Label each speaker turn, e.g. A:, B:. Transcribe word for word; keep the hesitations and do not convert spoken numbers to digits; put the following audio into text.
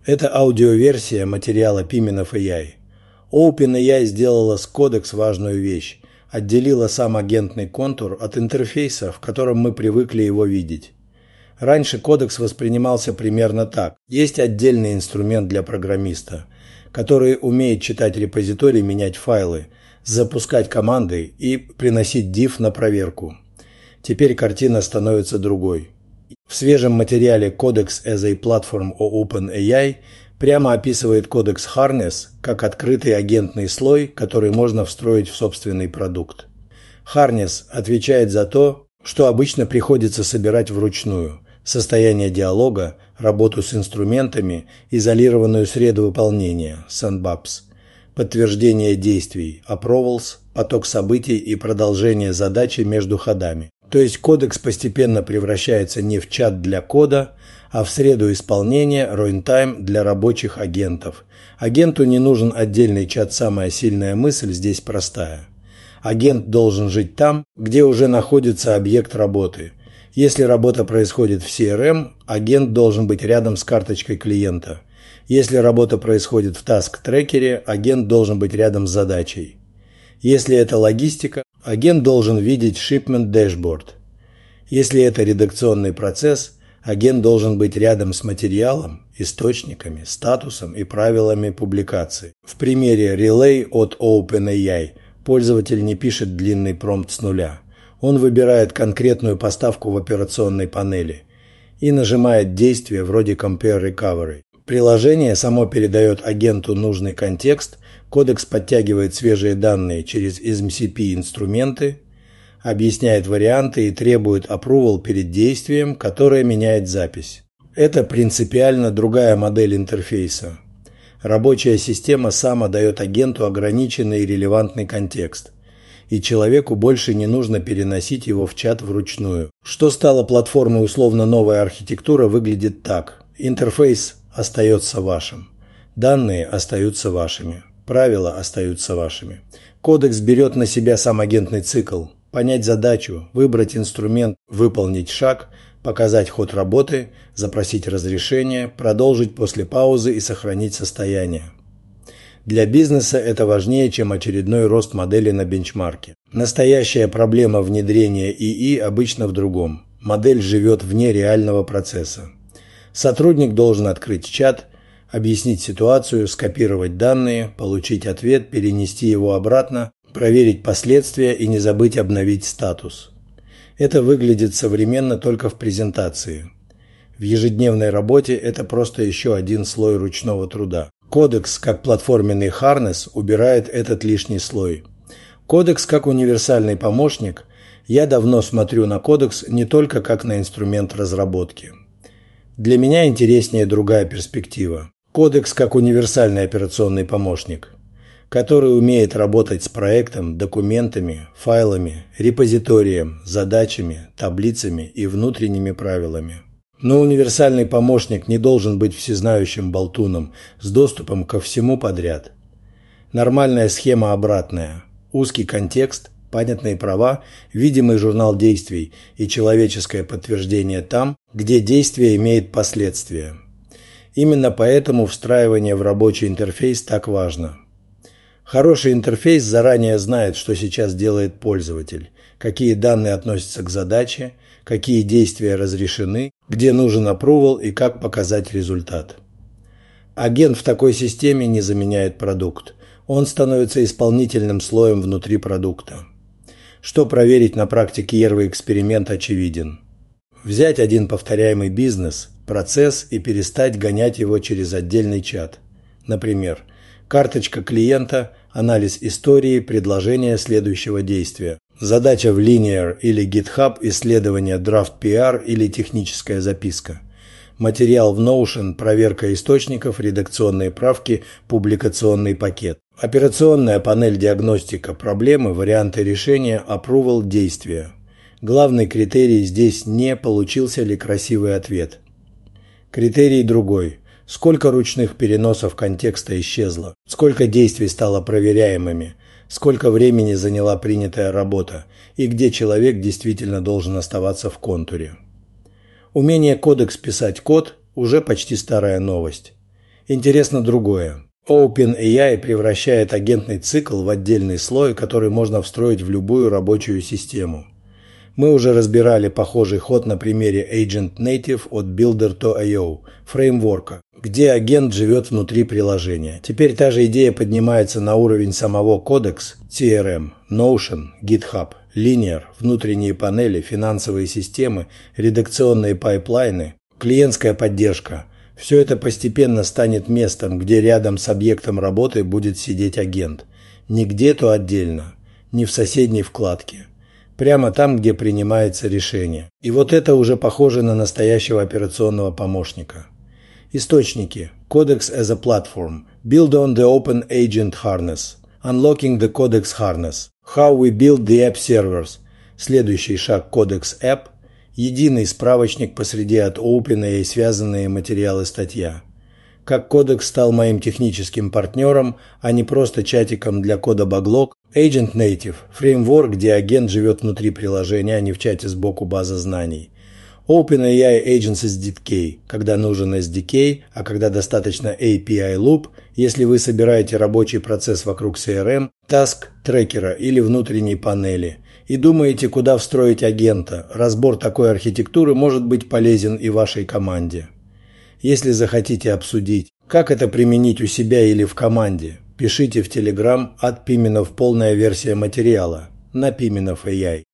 A: Это аудиоверсия материала Пименов эй ай. OpenAI сделала с Codex важную вещь – отделила сам агентный контур от интерфейса, в котором мы привыкли его видеть. Раньше Codex воспринимался примерно так. Есть отдельный инструмент для программиста, который умеет читать репозиторий, менять файлы, запускать команды и приносить diff на проверку. Теперь картина становится другой. В свежем материале Codex as a Platform о OpenAI прямо описывает Codex Harness как открытый агентный слой, который можно встроить в собственный продукт. Harness отвечает за то, что обычно приходится собирать вручную: состояние диалога, работу с инструментами, изолированную среду выполнения (sandbox), подтверждение действий (approvals), поток событий и продолжение задачи между ходами. То есть Codex постепенно превращается не в чат для кода, а в среду исполнения runtime для рабочих агентов. Агенту не нужен отдельный чат, самая сильная мысль здесь простая. Агент должен жить там, где уже находится объект работы. Если работа происходит в си эр эм, агент должен быть рядом с карточкой клиента. Если работа происходит в таск-трекере, агент должен быть рядом с задачей. Если это логистика, агент должен видеть shipment dashboard. Если это редакционный процесс, агент должен быть рядом с материалом, источниками, статусом и правилами публикации. В примере Relay от OpenAI пользователь не пишет длинный промпт с нуля. Он выбирает конкретную поставку в операционной панели и нажимает действие вроде Compare Recovery. Приложение само передает агенту нужный контекст, Codex подтягивает свежие данные через эс эм си пи-инструменты, объясняет варианты и требует approval перед действием, которое меняет запись. Это принципиально другая модель интерфейса. Рабочая система сама дает агенту ограниченный и релевантный контекст, и человеку больше не нужно переносить его в чат вручную. Что стало платформой условно новая архитектура, выглядит так. Интерфейс остается вашим, данные остаются вашими. Правила остаются вашими. Codex берет на себя сам агентный цикл. Понять задачу, выбрать инструмент, выполнить шаг, показать ход работы, запросить разрешение, продолжить после паузы и сохранить состояние. Для бизнеса это важнее, чем очередной рост модели на бенчмарке. Настоящая проблема внедрения ИИ обычно в другом. Модель живет вне реального процесса. Сотрудник должен открыть чат, объяснить ситуацию, скопировать данные, получить ответ, перенести его обратно, проверить последствия и не забыть обновить статус. Это выглядит современно только в презентации. В ежедневной работе это просто еще один слой ручного труда. Codex, как платформенный Harness, убирает этот лишний слой. Codex, как универсальный помощник, я давно смотрю на Codex не только как на инструмент разработки. Для меня интереснее другая перспектива. Codex как универсальный операционный помощник, который умеет работать с проектом, документами, файлами, репозиторием, задачами, таблицами и внутренними правилами. Но универсальный помощник не должен быть всезнающим болтуном с доступом ко всему подряд. Нормальная схема обратная. Узкий контекст, понятные права, видимый журнал действий и человеческое подтверждение там, где действие имеет последствия. Именно поэтому встраивание в рабочий интерфейс так важно. Хороший интерфейс заранее знает, что сейчас делает пользователь, какие данные относятся к задаче, какие действия разрешены, где нужен approval и как показать результат. Агент в такой системе не заменяет продукт. Он становится исполнительным слоем внутри продукта. Что проверить на практике первый эксперимент очевиден. Взять один повторяемый бизнес, процесс и перестать гонять его через отдельный чат. Например, карточка клиента, анализ истории, предложение следующего действия. Задача в Linear или GitHub, исследование Draft пи ар или техническая записка. Материал в Notion, проверка источников, редакционные правки, публикационный пакет. Операционная панель диагностика проблемы, варианты решения, approval, действия. Главный критерий здесь не получился ли красивый ответ. Критерий другой. Сколько ручных переносов контекста исчезло? Сколько действий стало проверяемыми? Сколько времени заняла принятая работа? И где человек действительно должен оставаться в контуре? Умение Codex писать код уже почти старая новость. Интересно другое. OpenAI превращает агентный цикл в отдельный слой, который можно встроить в любую рабочую систему. Мы уже разбирали похожий ход на примере Agent Native от Builder точка ай о, фреймворка, где агент живет внутри приложения. Теперь та же идея поднимается на уровень самого Codex, си эр эм, Notion, GitHub, Linear, внутренние панели, финансовые системы, редакционные пайплайны, клиентская поддержка. Все это постепенно станет местом, где рядом с объектом работы будет сидеть агент. Не где-то отдельно, не в соседней вкладке. Прямо там, где принимается решение. И вот это уже похоже на настоящего операционного помощника. Источники. Codex as a platform. Build on the Open Agent Harness. Unlocking the Codex Harness. How we build the app servers. Следующий шаг Codex App. Единый справочник посреди от OpenAI и связанные материалы статья. Как Codex стал моим техническим партнером, а не просто чатиком для кода Baglog. Agent Native – фреймворк, где агент живет внутри приложения, а не в чате сбоку база знаний. OpenAI Agents эс ди кей, когда нужен эс ди кей, а когда достаточно эй пи ай Loop, если вы собираете рабочий процесс вокруг си эр эм, task, трекера или внутренней панели, и думаете, куда встроить агента, разбор такой архитектуры может быть полезен и вашей команде. Если захотите обсудить, как это применить у себя или в команде, пишите в Telegram от Пименов полная версия материала на Пименов точка эй ай.